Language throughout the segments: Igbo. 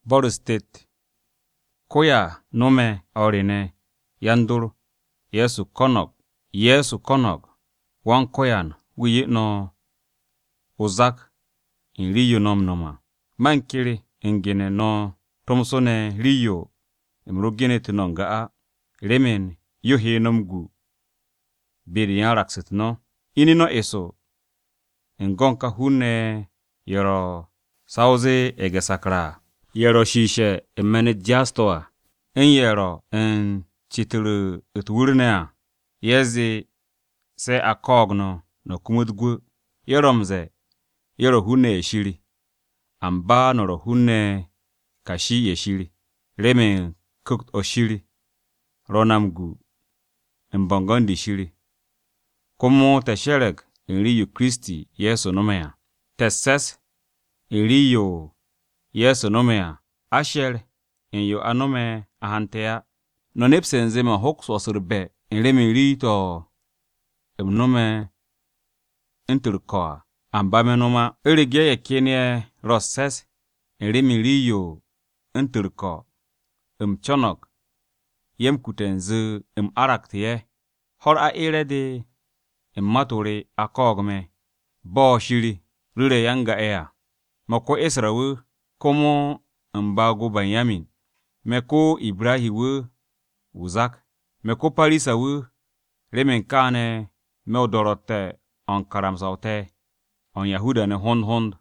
Boro State. Koya nome orine yandur Yesu konok wan koyan wiye no uzak in riyo nom noma. Mankiri ingine no tomsone riyo imrugine tinonga a remen yohe nomgu biri yan raksit no ini no eso ingonka hune yoro sauze egesakra yero shishe imene jastoa in yero in chituru utwurnea yezi se akogno no kumudgu yeromze yero hune yeshiri amba noro hune kashi yeshiri remen cooked oshiri ronamgu imbongondi shiri komo tesherek iriyo Kristi Yesu nomea teses iriyo Yesu nomea asher inyo anome ahantea no nepsenze ma hokswasurbe inremi rito imnome inturkoa ambame noma irige yakene roses inremi riyo inturko imchonok yemkutenzu araktiye hor a irede maturi akogme bo shiri rure yanga ea mako Israwu komo mbago Benyamin meko Ibrahiwu uzak meko Parisawu remen kane meodorote on karamsaute on Yahuda ne hond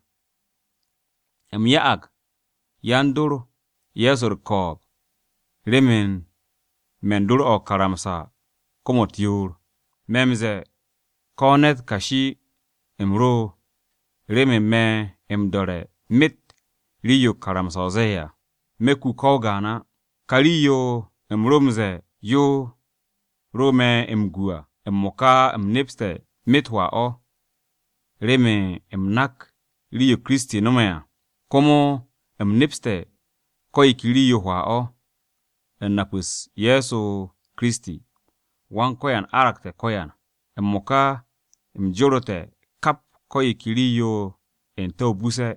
yaak yandur Yesur kob remen mendur o karamsa komotiur memze konet kashi imro remen me imdore mit riyo karamsazeya meku kogana kariyo imromze yo rome imgua immoka imnipste mitwa o reme imnak riyo Kristi nomea komo imnipste koikiriyo hwa o enapus Yesu Kristi wan koyan arakte koyan immoka imjorote kap koikiriyo ento buse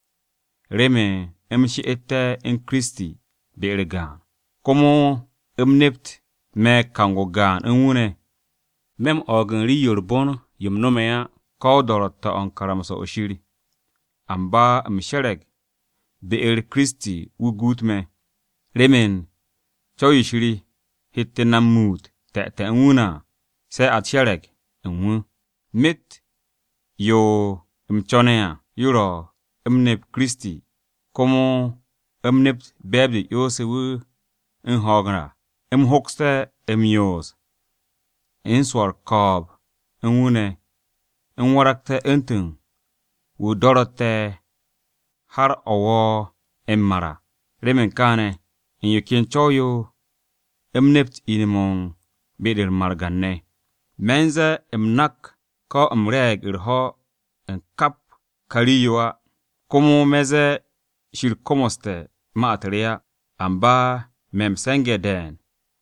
reme imshi ette in Kristi beregan komo imnept me kangogan inwune mem ogan riyor bon yumnomea ko dorota on karamso oshiri amba imsherek beer Kristi wugutme remen choyishiri hittenamut te inwuna se atsherek inwu mit yo imchonea yuro imnep Kristi komo imnep bebdi yosewu inhogra imhokste imyos inswar kob inwune inwarakte intun wudorote har owo immara remen kane inyukin choyo imnept inimon bidir marganne menze imnak ko imreg irho inkap kariyoa komo meze shirkomoste maatria amba memsenge den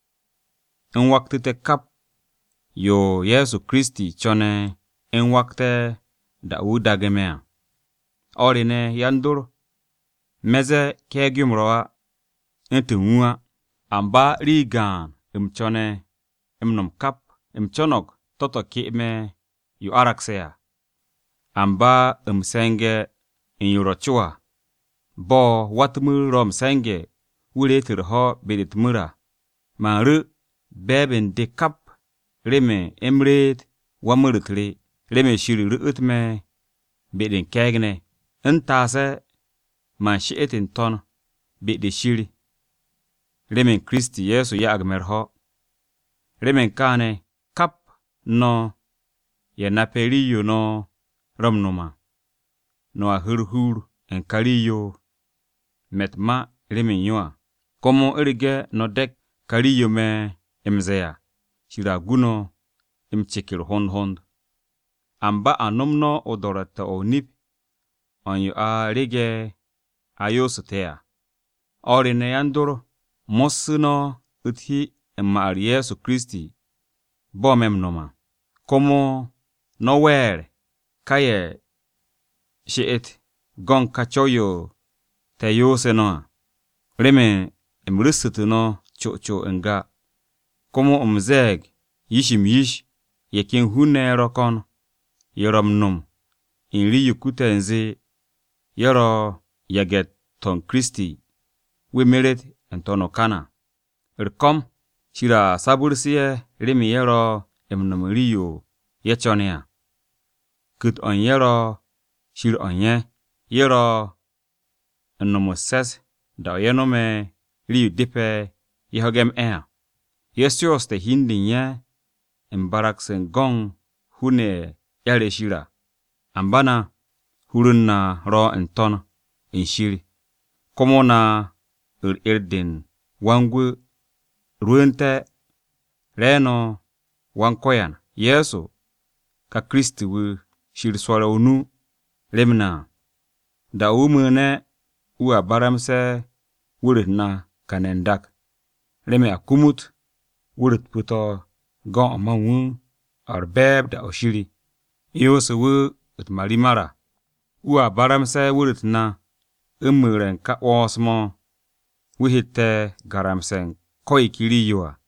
in waktite kap yo Yesu Kristi chone in wakte da udagemea orine yandur meze kegyumroa intunwa amba rigan imchone imnom kap imchonok toto kime yu araksea amba imsenge inyurochua bo watmu rom senge wuletirho beditmura maru beben de kap reme emred wamurutri reme shiriru utme bedin kegne intase man shietin ton bedi shiri remen Kristi Yesu ya agmerho remen kane kap no ya naperiyo no romnuma no ahurhur en kariyo metma remen yoa komo erige no dek kariyo me emzeya shiraguno imchekir hond amba anomno odorata onip onyo a rige ayosutea orine yandur mosuno uthi emar Yesu Kristi bomem noma komo nowhere kaye shiit gon kachoyo te yose no Reme emrisitu cho nga. Komo zeg yishim yish yekin hune rokon yerom num inri yukute nzi yero yaget ton Kristi we meret entono kana. Irkom shira sabursiye reme yero emnum riyo yechonia. Kut on yero shir onye yero ennomo ses da yenome riyo dipe yehogem Yesios te hindin ye embarak sen gong hune yare shira. Ambana hurun na ro enton inshiri. Komo na irdin wangu ruente reno wankoyan Yesu ka Kristi wu shir swara unu lemna da umune uwa baramse wurit na kanendak leme akumut wurit puto gon omanwu arbeb da oshiri Yesu wu it marimara uwa baramse wurit na umuren ka osmo wihite garamsen koi kiri yuwa